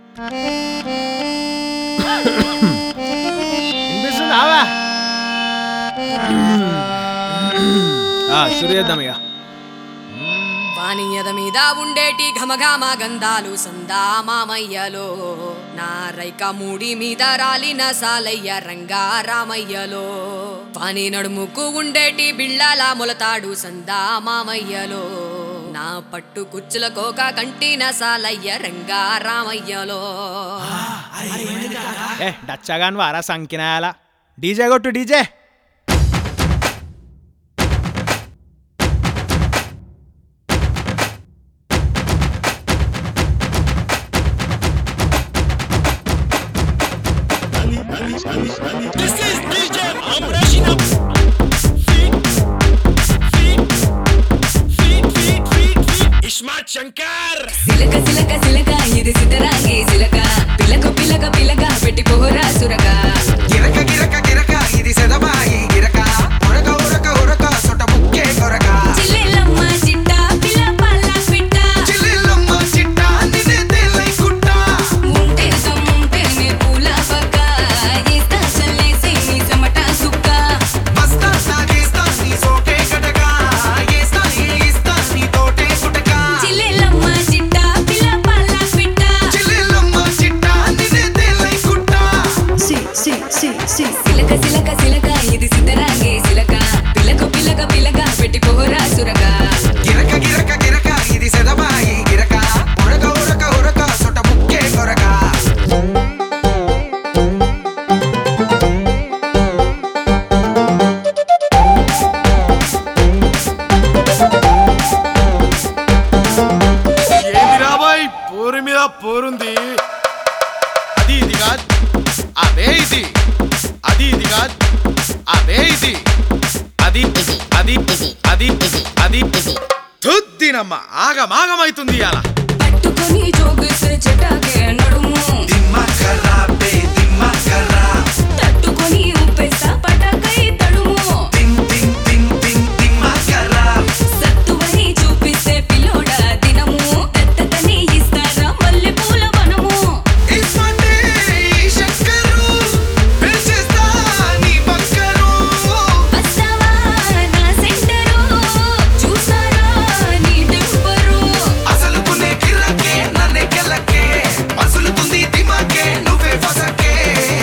వినిపిస్తుందావా? షురు చేద్దాం ఇక. వాణియద మీద ఉండేటి ఘమఘమ గంధాలు సందా మామయ్యలో, నా రైక మూడి మీద రాలిన సాలయ్య రంగా రామయ్యలో, వాణి నడుముకు ఉండేటి బిళ్ళల మొలతాడు సందా మామయ్యలో, నా పట్టు కుచ్చుల కోక కంటిన సాలయ్య రంగా రామయ్యలో. డచ్చగాన్ వారా సంకినాయాల. డీజే కొట్టు DJ. This is DJ I'm rushing up. Feet. Ismat Shankar. సిలక సిలక సిలక ఇది సిద్ధరాగే సిలక, పిలక పిలక పిలక పెట్టి పోరా సురక. గిరక గిరక గిరక ఇది సెదబాయి గిరక, ఉరక ఉరక ఉరక సొట ముక్కే కొరక. చిల్లెలమ్మ చిట్ట పిల్ల పల్ల పిట్ట, చిల్లిల్లమ్మ చిట్ట నిన్నే తేలై కుట్ట. ముంటే సమ్ముంటే నే పూల పక్క, ఇస్తా చల్లేసి నీ సమట సుక్క. బస్తా సాగేస్తా నీ సోకే గటక, ఏస్తా ఏస్తా నీ తోటే గుటక. చిల్లెలమ్మ చిట్ట పిల్ల పల్ల పిట్ట, చిల్లిల్లమ్మ చిట్ట నిన్నే తేలై కుట్ట. సిలక సిలక సిలక ఇది సిద్ధరాగే సిలక, పిలక పిలక పిలక పెట్టి పోరా సురక. గిరక గిరక గిరక ఇది సెదబాయి గిరక, ఉరక ఉరక ఉరక సొట ముక్కే కొరక. ఏంది రాబాయ్ పోరు మీద పోరుంది. అది ఇది కాదు అదే ఇది, అది ఇది కాదు అదే ఇది, అది అది అది అది తుద్దినమ్మ ఆగమాగమైతుంది అలా. పట్టుకొని జోగిస్తే చెట్టాకే నడుము, దిమ్మ ఖరాబే దిమ్మ ఖరాబ్. తట్టుకొని ఉప్పేస్తా పటాకై తడుము. దిమ్ దిమ్ దిమ్ దిమ్ దిమ్మ ఖరాబ్. సత్తువని చూపిస్తే పిల్లోడా దినము, దత్తతని ఇస్తారా మల్లె పూల వనము. ఇస్మాటే ఈ శంకరు పెంచేస్తా నీ బంకరు. వస్తావా నా సెంటరు, చూస్తారా నీ టెంపరు. అసలుకునే గిరకే నన్నే గెలకే, మసులుతుంది దిమాకే నువ్వే ఫసకే.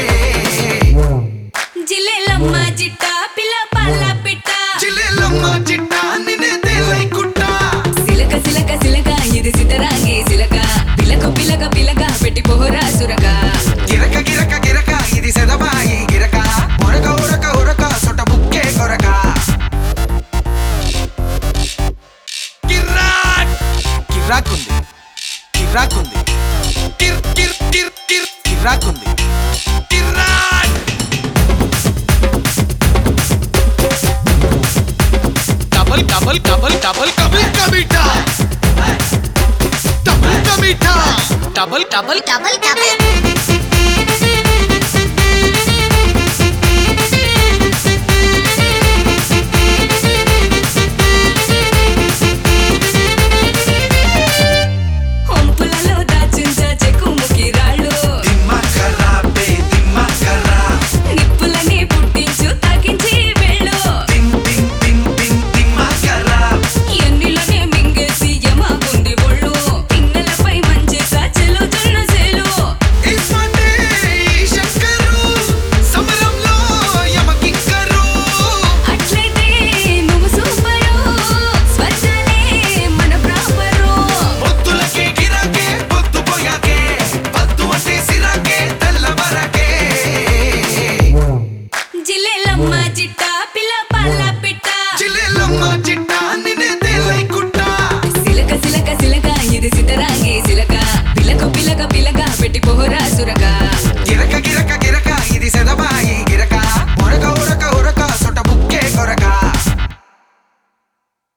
జిల్లెలమ్మ జిట్ట పిల్ల పల్ల పిట్ట, చిల్లెల్లమ్మ చిట్ట నిన్నే తేలై కుట్ట. సిలక సిలక సిలక ఇది సిద్ధరాగే సిలక, పిలక పిలక పిలక పెట్టి పోరా సురక. గిరక గిరక గిరక ఇది సెదబాయి గిరక, ఉరక ఉరక ఉరక సొట ముక్కే కొరక. కిర్రాక్ కిర్రాకుంది కిర్రాకుంది కిర్ కిర్ కిర్ కిర్ కిర్రాకుంది కిర్రాక్. డబల్ డబల్ డబల్ డబల్ కబుల్ కబీటా, డబుల్ కబీటా, డబల్ డబల్ double double